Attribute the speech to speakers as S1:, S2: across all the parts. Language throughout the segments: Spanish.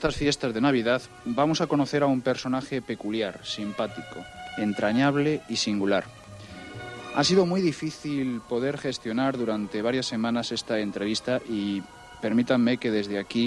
S1: estas fiestas de Navidad vamos a conocer a un personaje peculiar, simpático, entrañable y singular. Ha sido muy difícil poder gestionar durante varias semanas esta entrevista y permítanme que desde aquí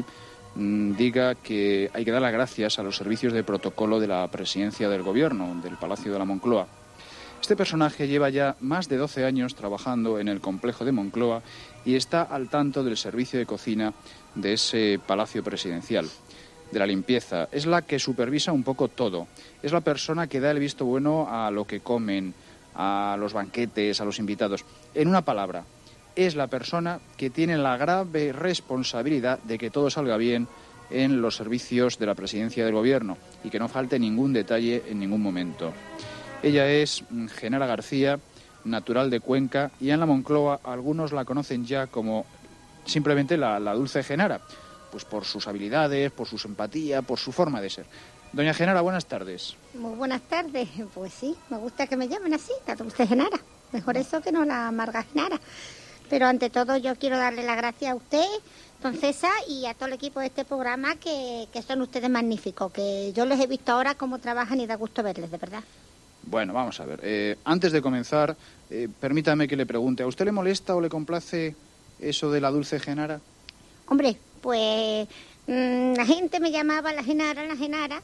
S1: diga que hay que dar las gracias a los servicios de protocolo de la Presidencia del Gobierno, del Palacio de la Moncloa. Este personaje lleva ya más de 12 años trabajando en el complejo de Moncloa y está al tanto del servicio de cocina de ese palacio presidencial, de la limpieza. Es la que supervisa un poco todo. Es la persona que da el visto bueno a lo que comen, a los banquetes, a los invitados. En una palabra, es la persona que tiene la grave responsabilidad de que todo salga bien en los servicios de la Presidencia del Gobierno y que no falte ningún detalle en ningún momento. Ella es Genara García, natural de Cuenca, y en la Moncloa algunos la conocen ya como simplemente la dulce Genara, pues por sus habilidades, por su simpatía, por su forma de ser. Doña Genara, buenas tardes.
S2: Muy buenas tardes. Pues sí, me gusta que me llamen así, la dulce Genara. Mejor eso que no la amarga Genara. Pero ante todo yo quiero darle las gracias a usted, don César, y a todo el equipo de este programa, que son ustedes magníficos, que yo les he visto ahora cómo trabajan y da gusto verles, de verdad.
S1: Bueno, vamos a ver. Antes de comenzar, permítame que le pregunte, ¿a usted le molesta o le complace eso de la dulce Genara?
S2: Hombre, pues la gente me llamaba la Genara.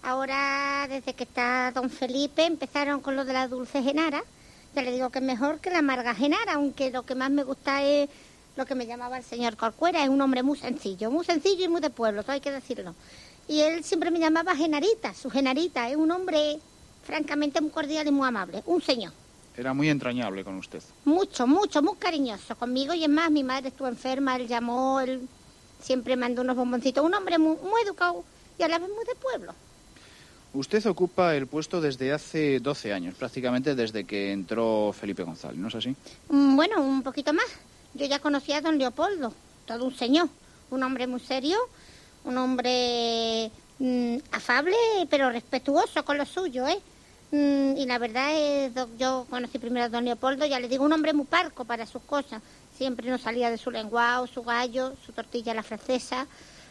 S2: Ahora, desde que está don Felipe, empezaron con lo de la dulce Genara. Ya le digo que es mejor que la amarga Genara, aunque lo que más me gusta es lo que me llamaba el señor Corcuera. Es un hombre muy sencillo y muy de pueblo, todo hay que decirlo. Y él siempre me llamaba Genarita, su Genarita. Es un hombre francamente muy cordial y muy amable, un señor.
S1: Era muy entrañable con usted.
S2: Mucho, muy cariñoso conmigo. Y es más, mi madre estuvo enferma, él llamó, él siempre mandó unos bomboncitos. Un hombre muy educado y a la vez muy de pueblo.
S1: Usted ocupa el puesto desde hace 12 años, prácticamente desde que entró Felipe González, ¿no es así?
S2: Bueno, un poquito más. Yo ya conocía a don Leopoldo, todo un señor, un hombre muy serio, un hombre afable, pero respetuoso con lo suyo, ¿eh? Y la verdad es, yo conocí primero a don Leopoldo, ya le digo, un hombre muy parco para sus cosas. Siempre nos salía de su lenguado, su gallo, su tortilla a la francesa,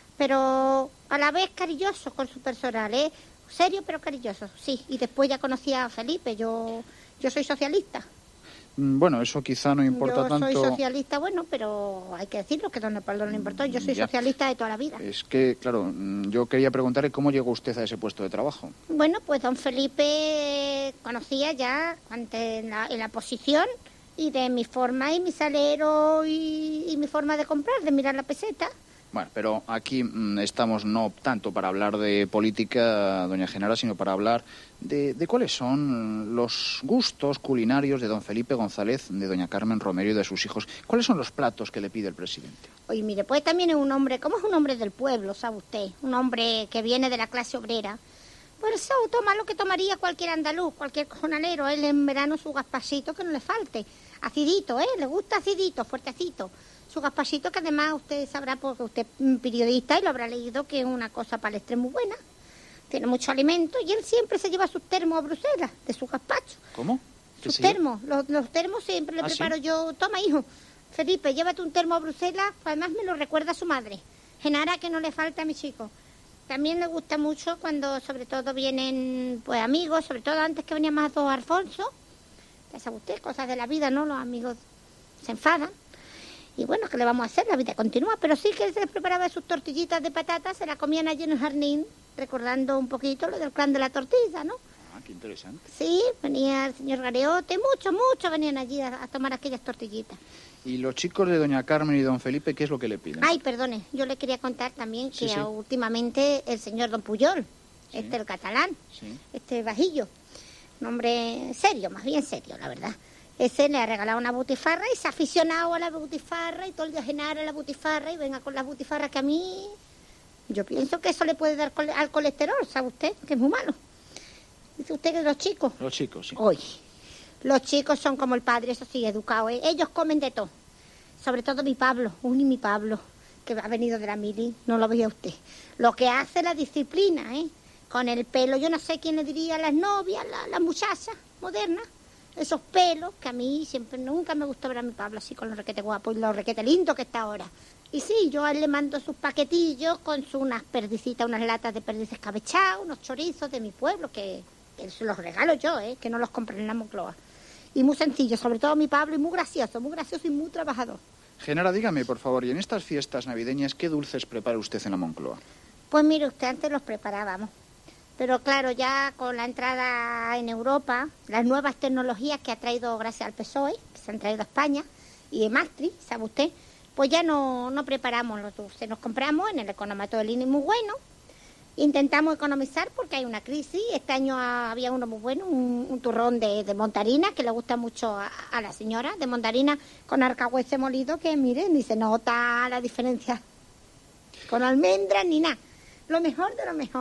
S2: pero a la vez cariñoso con su personal, ¿eh? Serio pero cariñoso, sí. Y después ya conocí a Felipe, yo soy socialista.
S1: Bueno, eso quizá no importa tanto.
S2: Yo soy socialista, bueno, pero hay que decirlo, que don Leopoldo no le importó. Yo soy socialista de toda la vida.
S1: Es que, claro, yo quería preguntarle cómo llegó usted a ese puesto de trabajo.
S2: Bueno, pues don Felipe conocía ya antes en la posición y de mi forma y mi salero y mi forma de comprar, de mirar la peseta.
S1: Bueno, pero aquí estamos no tanto para hablar de política, doña Genara, sino para hablar de cuáles son los gustos culinarios de don Felipe González, de doña Carmen Romero y de sus hijos. ¿Cuáles son los platos que le pide el presidente?
S2: Oye, mire, pues también es un hombre, ¿cómo es un hombre del pueblo, sabe usted? Un hombre que viene de la clase obrera. Por eso toma lo que tomaría cualquier andaluz, cualquier jornalero. Él en verano su gazpachito que no le falte. Acidito, le gusta acidito, fuertecito. Su gazpachito, que además usted sabrá, porque usted es periodista y lo habrá leído, que es una cosa para el estrés muy buena. Tiene mucho alimento y él siempre se lleva sus termos a Bruselas, de su gazpacho.
S1: ¿Cómo?
S2: Sus termos, los termos siempre le preparo. ¿Sí? Yo. Toma, hijo, Felipe, llévate un termo a Bruselas, además me lo recuerda a su madre. Genara, que no le falta a mi chico. También le gusta mucho cuando sobre todo vienen pues amigos, sobre todo antes que venía más don Alfonso. Ya sabe usted, cosas de la vida, ¿no? Los amigos se enfadan. Y bueno, ¿qué le vamos a hacer? La vida continúa. Pero sí que él se les preparaba sus tortillitas de patata, se las comían allí en el jardín, recordando un poquito lo del clan de la tortilla, ¿no?
S1: Ah, qué interesante.
S2: Sí, venía el señor Gareote, muchos venían allí a tomar aquellas tortillitas.
S1: ¿Y los chicos de doña Carmen y don Felipe qué es lo que le piden?
S2: Ay, perdone, yo le quería contar también que sí. Últimamente el señor don Puyol, sí. El catalán, sí. Bajillo, un hombre serio, más bien serio, la verdad. Ese le ha regalado una butifarra y se ha aficionado a la butifarra y todo el día Genara a la butifarra y venga con las butifarras que a mí... Yo pienso que eso le puede dar al colesterol, ¿sabe usted? Que es muy malo. Dice usted que los chicos...
S1: Los chicos, sí.
S2: Oye, los chicos son como el padre, eso sí, educados, ¿eh? Ellos comen de todo. Sobre todo mi Pablo, mi Pablo, que ha venido de la mili, no lo veía usted. Lo que hace la disciplina, ¿eh? Con el pelo, yo no sé quién le diría a las novias, las muchachas modernas. Esos pelos que a mí siempre nunca me gustó ver a mi Pablo así con los requete guapos y los requete lindos que está ahora. Y sí, yo a él le mando sus paquetillos con unas perdicitas, unas latas de perdiz escabechadas, unos chorizos de mi pueblo, que se los regalo yo, que no los compré en la Moncloa. Y muy sencillo, sobre todo mi Pablo, y muy gracioso y muy trabajador.
S1: Genara, dígame, por favor, y en estas fiestas navideñas, ¿qué dulces prepara usted en la Moncloa?
S2: Pues mire usted, antes los preparábamos. Pero claro, ya con la entrada en Europa, las nuevas tecnologías que ha traído gracias al PSOE, que se han traído a España, y en Maastricht, ¿sabe usted? Pues ya no preparamos los dulces, nos compramos en el economato del INE muy bueno. Intentamos economizar porque hay una crisis. Este año había uno muy bueno, un turrón de montarina, que le gusta mucho a la señora, de montarina con arcahuete molido, que mire, ni se nota la diferencia con almendras ni nada. Lo mejor de lo mejor.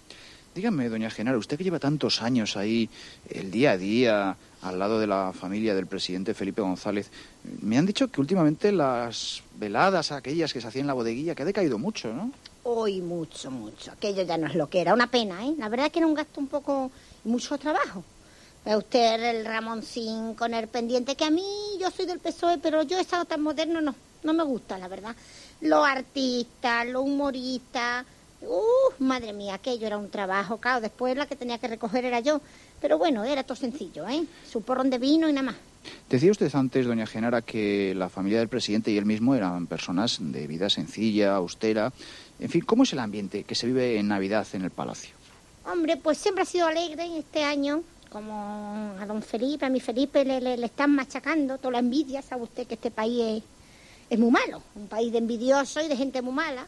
S1: Dígame, doña Genara, usted que lleva tantos años ahí, el día a día, al lado de la familia del presidente Felipe González, me han dicho que últimamente las veladas, aquellas que se hacían en la bodeguilla, que ha decaído mucho, ¿no?
S2: Hoy mucho. Aquello ya no es lo que era, una pena, ¿eh? La verdad es que era un gasto un poco, mucho trabajo. Ve usted el Ramoncín con el pendiente, que a mí, yo soy del PSOE, pero yo esa tan moderno no me gusta, la verdad. Los artistas, los humoristas, madre mía, aquello era un trabajo, claro, después la que tenía que recoger era yo. Pero bueno, era todo sencillo, su porrón de vino y nada más.
S1: Decía usted antes, doña Genara, que la familia del presidente y él mismo eran personas de vida sencilla, austera. En fin, ¿cómo es el ambiente que se vive en Navidad en el Palacio?
S2: Hombre, pues siempre ha sido alegre este año, como a don Felipe, a mi Felipe le están machacando toda la envidia. Sabe usted que este país es muy malo, un país de envidiosos y de gente muy mala.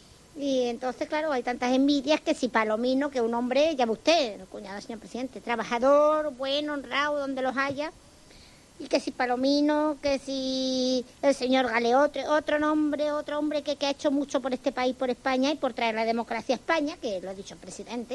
S2: Y entonces, claro, hay tantas envidias que si Palomino, que un hombre, ya ve usted, el cuñado del señor presidente, trabajador, bueno, honrado, donde los haya, y que si Palomino, que si el señor Galeote, otro hombre que ha hecho mucho por este país, por España y por traer la democracia a España, que lo ha dicho el presidente.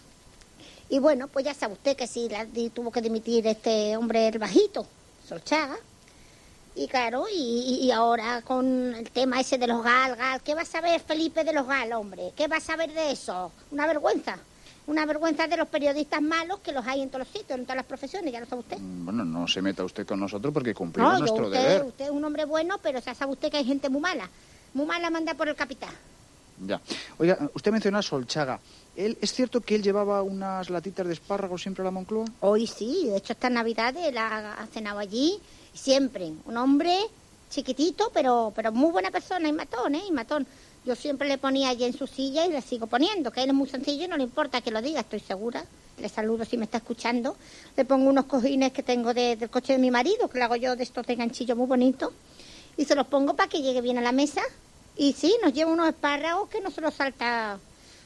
S2: Y bueno, pues ya sabe usted que si tuvo que dimitir este hombre, el bajito, Solchaga. Y claro, y ahora con el tema ese de los GAL, ¿qué va a saber Felipe de los GAL, hombre? ¿Qué va a saber de eso? Una vergüenza de los periodistas malos que los hay en todos los sitios, en todas las profesiones, ya lo sabe usted.
S1: Bueno, no se meta usted con nosotros porque cumplimos nuestro deber.
S2: Usted es un hombre bueno, pero ya sabe usted que hay gente muy mala manda por el capitán.
S1: Ya. Oiga, usted menciona a Solchaga. ¿Es cierto que él llevaba unas latitas de espárragos siempre a la Moncloa?
S2: Hoy sí, de hecho estas Navidades la ha cenado allí. Siempre, un hombre chiquitito, pero muy buena persona, y matón. Yo siempre le ponía allí en su silla y le sigo poniendo, que él es muy sencillo y no le importa que lo diga, estoy segura. Le saludo si me está escuchando. Le pongo unos cojines que tengo del coche de mi marido, que lo hago yo de estos de ganchillo muy bonitos, y se los pongo para que llegue bien a la mesa. Y sí, nos lleva unos espárragos que no se los salta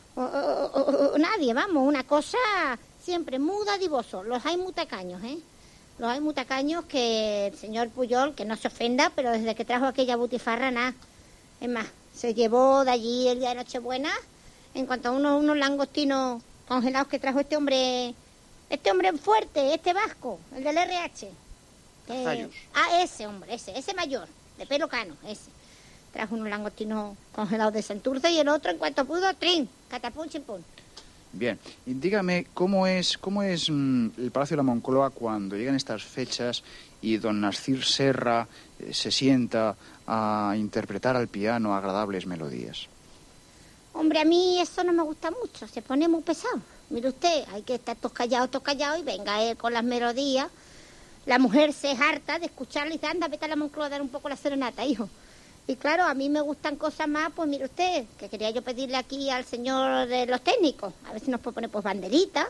S2: nadie, vamos, una cosa siempre muy dadivoso. Los hay muy tacaños, Los hay muy tacaños, que el señor Pujol, que no se ofenda, pero desde que trajo aquella butifarra, nada. Es más, se llevó de allí el día de Nochebuena, en cuanto a unos langostinos congelados que trajo este hombre fuerte, este vasco, el del RH. Ese hombre, ese mayor, de pelo cano, ese. Trajo unos langostinos congelados de Santurce y el otro, en cuanto pudo, trin, catapum, chimpún.
S1: Bien, y dígame, ¿cómo es el Palacio de la Moncloa cuando llegan estas fechas y don Narcís Serra se sienta a interpretar al piano agradables melodías?
S2: Hombre, a mí eso no me gusta mucho, se pone muy pesado. Mire usted, hay que estar todos callados y venga él con las melodías. La mujer se harta de escucharle y dice, anda, vete a la Moncloa a dar un poco la serenata, hijo. Y claro, a mí me gustan cosas más, pues mire usted, que quería yo pedirle aquí al señor de los técnicos, a ver si nos puede poner pues banderitas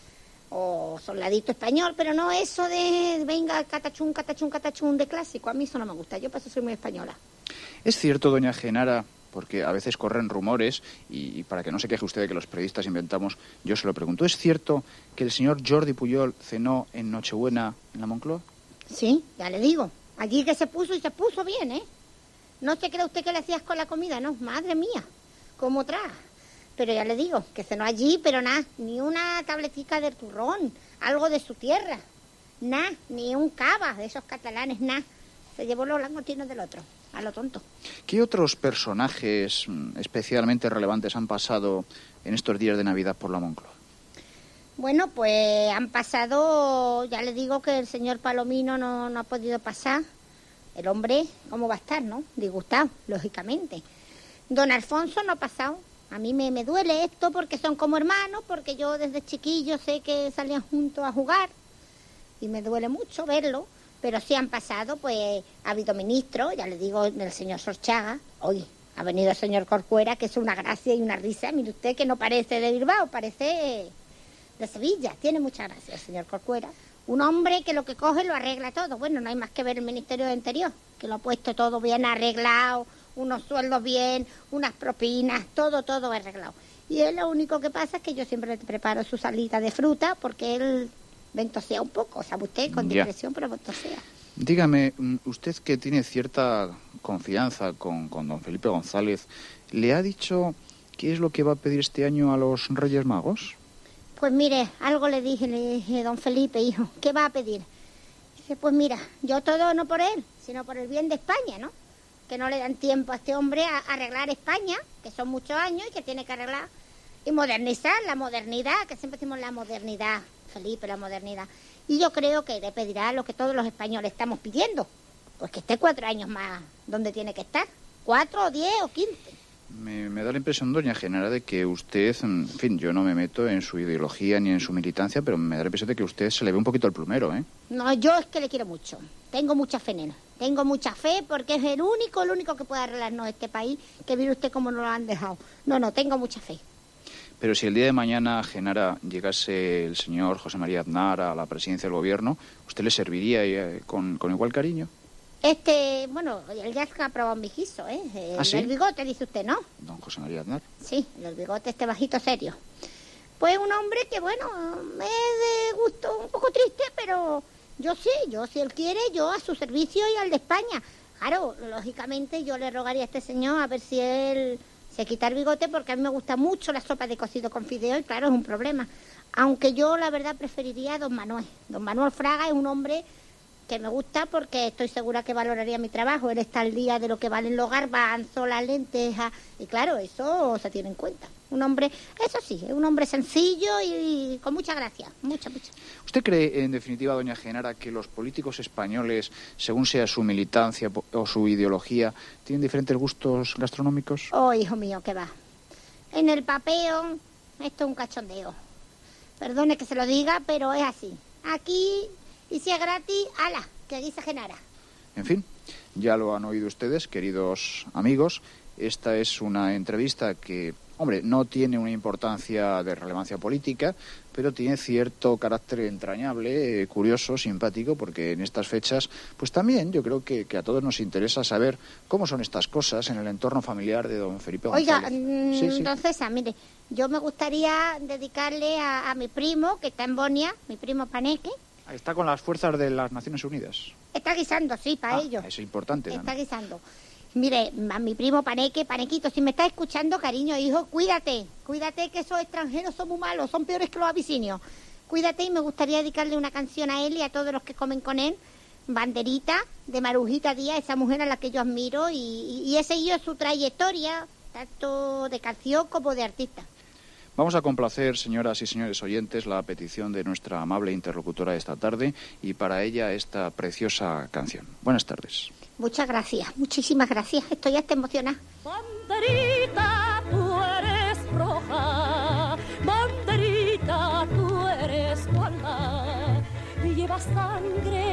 S2: o soldadito español, pero no eso de venga catachún de clásico, a mí eso no me gusta, yo por eso soy muy española.
S1: Es cierto, doña Genara, porque a veces corren rumores y para que no se queje usted de que los periodistas inventamos, yo se lo pregunto, ¿es cierto que el señor Jordi Pujol cenó en Nochebuena en la Moncloa?
S2: Sí, ya le digo, allí que se puso bien, No se cree usted que le hacías con la comida, no, madre mía, cómo trae. Pero ya le digo, que cenó allí, pero nada, ni una tabletica de turrón, algo de su tierra, nada, ni un cava de esos catalanes, nada. Se llevó los langostinos del otro, a lo tonto.
S1: ¿Qué otros personajes especialmente relevantes han pasado en estos días de Navidad por la Moncloa?
S2: Bueno, pues han pasado, ya le digo que el señor Palomino no ha podido pasar, El hombre, ¿cómo va a estar, no? Disgustado, lógicamente. Don Alfonso no ha pasado. A mí me duele esto porque son como hermanos, porque yo desde chiquillo sé que salían juntos a jugar y me duele mucho verlo, pero sí han pasado, pues ha habido ministros, ya le digo, el señor Sorchaga, hoy ha venido el señor Corcuera, que es una gracia y una risa, mire usted que no parece de Bilbao, parece de Sevilla, tiene mucha gracia el señor Corcuera. Un hombre que lo que coge lo arregla todo. Bueno, no hay más que ver el Ministerio de Interior, que lo ha puesto todo bien arreglado, unos sueldos bien, unas propinas, todo arreglado. Y él lo único que pasa es que yo siempre le preparo su salita de fruta porque él ventosea un poco, ¿sabe usted? Con discreción, pero ventosea.
S1: Dígame, usted que tiene cierta confianza con don Felipe González, ¿le ha dicho qué es lo que va a pedir este año a los Reyes Magos?
S2: Pues mire, algo le dije, don Felipe, hijo, ¿qué va a pedir? Dice, pues mira, yo todo no por él, sino por el bien de España, ¿no? Que no le dan tiempo a este hombre a arreglar España, que son muchos años y que tiene que arreglar y modernizar, la modernidad, que siempre decimos la modernidad, Felipe, la modernidad. Y yo creo que le pedirá lo que todos los españoles estamos pidiendo, pues que esté 4 años más donde tiene que estar, 4 o 10 o 15.
S1: Me da la impresión, doña Genara, de que usted, en fin, yo no me meto en su ideología ni en su militancia, pero me da la impresión de que usted se le ve un poquito el plumero, ¿eh?
S2: No, yo es que le quiero mucho. Tengo mucha fe en él. Tengo mucha fe porque es el único que puede arreglarnos este país, que mire usted cómo nos lo han dejado. No, tengo mucha fe.
S1: Pero si el día de mañana, Genara, llegase el señor José María Aznar a la presidencia del gobierno, ¿usted le serviría con igual cariño?
S2: Bueno, él ya ha probado mi guiso, ¿eh?
S1: ¿Ah, sí?
S2: El bigote, dice usted, ¿no?
S1: Don José María Aznar.
S2: Sí, el bigote bajito serio. Pues un hombre que, bueno, me de gusto un poco triste, pero yo si él quiere, yo a su servicio y al de España. Claro, lógicamente yo le rogaría a este señor a ver si él se quita el bigote, porque a mí me gusta mucho la sopa de cocido con fideo y claro, es un problema. Aunque yo, la verdad, preferiría a don Manuel. Don Manuel Fraga es un hombre que me gusta porque estoy segura que valoraría mi trabajo. Él está al día de lo que valen los garbanzos, las lentejas, y claro, eso se tiene en cuenta. Un hombre, eso sí, es un hombre sencillo y con mucha gracia, mucha.
S1: ¿Usted cree, en definitiva, doña Genara, que los políticos españoles, según sea su militancia o su ideología, tienen diferentes gustos gastronómicos?
S2: Oh, hijo mío, ¿qué va? En el papeo, esto es un cachondeo. Perdone que se lo diga, pero es así. Aquí, y si es gratis, ala, que aquí se Genara.
S1: En fin, ya lo han oído ustedes, queridos amigos. Esta es una entrevista que, hombre, no tiene una importancia de relevancia política, pero tiene cierto carácter entrañable, curioso, simpático, porque en estas fechas, pues también yo creo que a todos nos interesa saber cómo son estas cosas en el entorno familiar de don Felipe González.
S2: Oiga, sí. Don César, mire, yo me gustaría dedicarle a mi primo, que está en Bonia, mi primo Paneque.
S1: Está con las fuerzas de las Naciones Unidas.
S2: Está guisando, sí, para ellos.
S1: Eso es importante
S2: Está
S1: también.
S2: guisando. Mire, a mi primo Panequito, si me estás escuchando, cariño, hijo, cuídate que esos extranjeros son muy malos, son peores que los abisinios. Cuídate, y me gustaría dedicarle una canción a él y a todos los que comen con él, Banderita, de Marujita Díaz, esa mujer a la que yo admiro, y he seguido su trayectoria, tanto de canción como de artista.
S1: Vamos a complacer, señoras y señores oyentes, la petición de nuestra amable interlocutora de esta tarde y para ella esta preciosa canción. Buenas tardes.
S2: Muchas gracias, muchísimas gracias. Estoy hasta emocionada.
S3: Banderita, tú eres roja, banderita, tú eres blanca, y llevas sangre